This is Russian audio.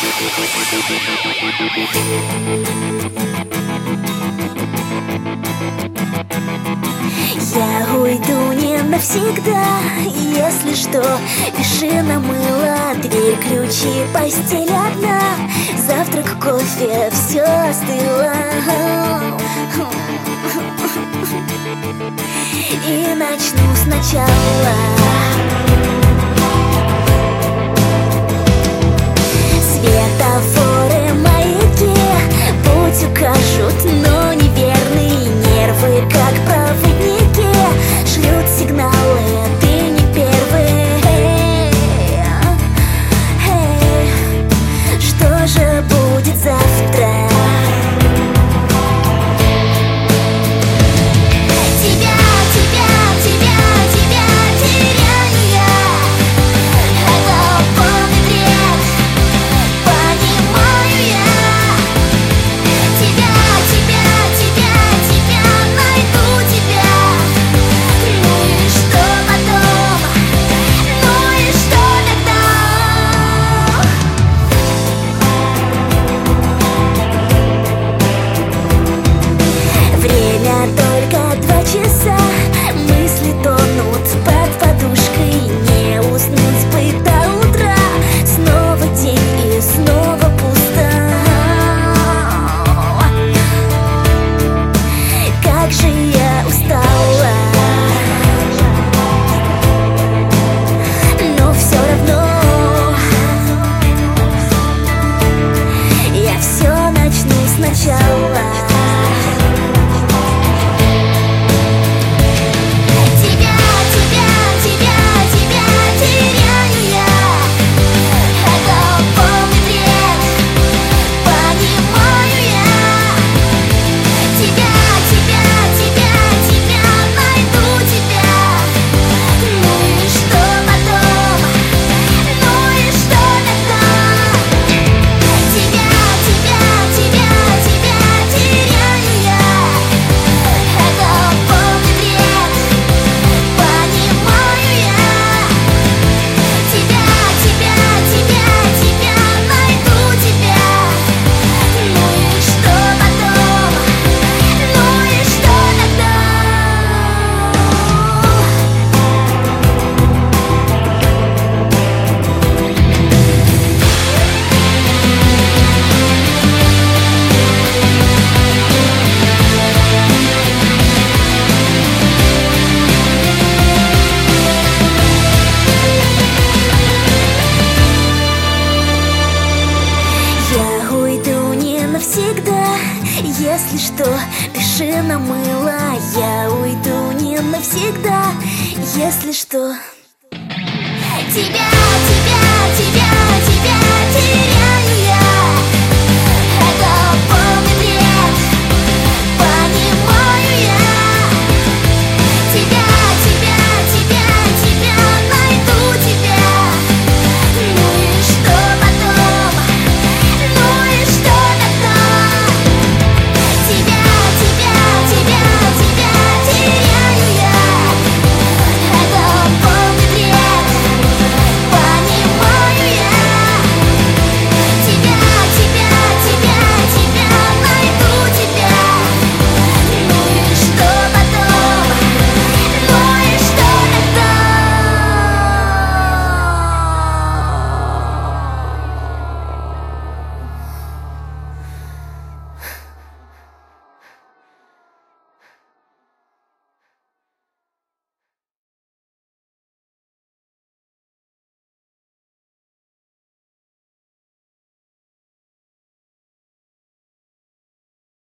Я уйду не навсегда, если что, пиши на мыло. Дверь, ключи, постель одна, завтрак, кофе, все остыло. И начну сначала. Светофоры, маяки, путь укажут, но неверные нервы, как проводники, шлют сигналы, ты не первый. Что же будет завтра? Мысли тонут под подушкой, не уснуть бы до утра. Снова день и снова пусто. Как же я устала, но все равно я все начну сначала. Навсегда, если что, пиши на мыло. Я уйду не навсегда, если что. Тебя теряю.